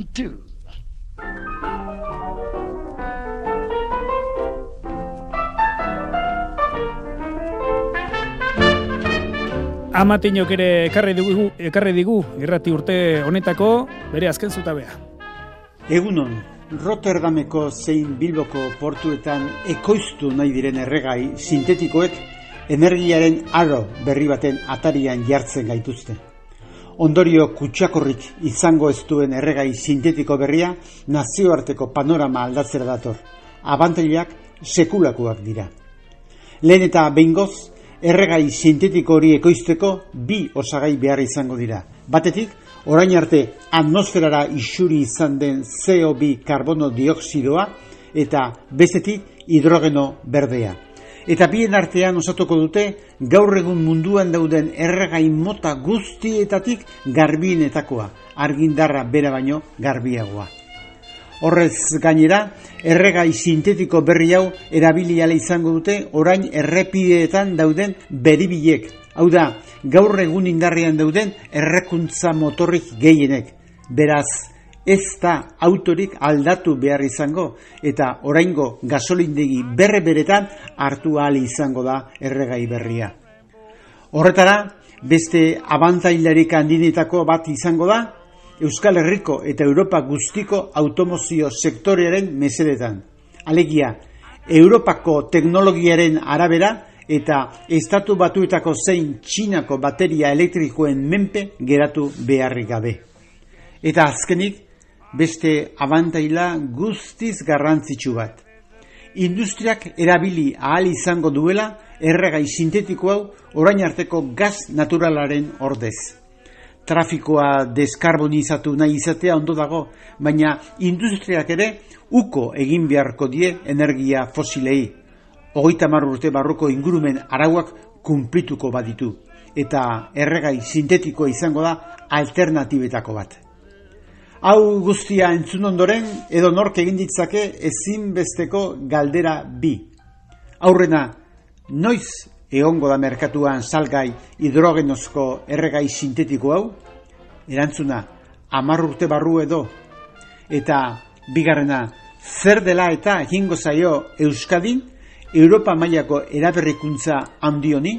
two. Amatinok ere ekarri digu irrati urte honetako bere azken zutabea. Egunon, Rotterdameko zein Bilboko portuetan ekoiztu nahi diren erregai sintetikoek energiaren aro berri baten atarian jartzen gaituzte. Ondorio kutsakorrik izango ez duen erregai sintetiko berria nazioarteko panorama aldatzera dator. Abantailak sekulakoak dira. Lehen eta behingoz, erregai sintetiko hori ekoizteko bi osagai behar izango dira. Batetik, orain arte atmosferara isuri izan den CO2 karbono dioksidoa eta bestetik hidrogeno berdea. Eta bien artean osatuko dute gaur egun munduan dauden erregai mota guztietatik garbienetakoa, argindarra bera baino garbiagoa. Horrez gainera, erregai sintetiko berri hau erabili ahal izango dute orain errepideetan dauden beribilek. Hau da, gaur egun indarrean dauden errekuntza motorrik gehienek. Beraz, ez da autorik aldatu behar izango eta oraingo gasolindegi berberetan hartu ahal izango da erregai berria. Horretara, beste abantailarik handinetako bat izango da, Euskal Herriko eta Europa guztiko automozio sektorearen mesedetan. Alegia, Europako teknologiaren arabera eta Estatu Batuetako zein Txinako bateria elektrikoen menpe geratu beharrik gabe. Eta azkenik, beste abantaila guztiz garrantzitsu bat. Industriak erabili ahal izango duela erregai sintetiko hau orain arteko gas naturalaren ordez. Trafikoa deskarbonizatu nahi izatea ondo dago, baina industriak ere uko egin beharko die energia fosilei. 30 urte barruko ingurumen arauak kunplituko baditu, eta erregai sintetikoa izango da alternatibetako bat. Hau guztia entzun ondoren, edo nork egin ditzake ezinbesteko galdera bi. Aurrena, noiz egongo da merkatuan salgai hidrogenozko erregai sintetiko hau? Erantzuna, 10 urte barru edo. Eta bigarrena, zer dela eta egingo zaio Euskadin Europa mailako eraberrikuntza handi honi?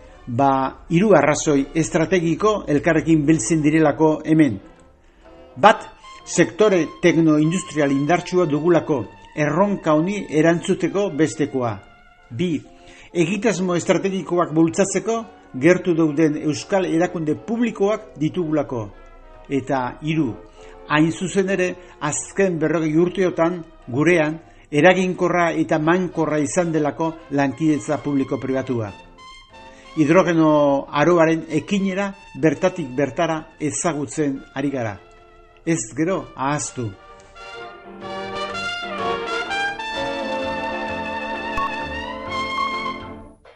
3 arrazoi estrategiko elkarrekin biltzen direlako hemen. Bat, sektore teknoindustrial indartsua dugulako, erronka honi erantzuteko bestekoa. 2, egitasmo estrategikoak bultzatzeko gertu dauden euskal erakunde publikoak ditugulako. Eta 3, hain zuzen ere azken 40 urteotan gurean eraginkorra eta mankorra izan delako lankidetza publiko-pribatua. Hidrogeno aroaren ekinera bertatik bertara ezagutzen ari gara. Ez gero ahaztu.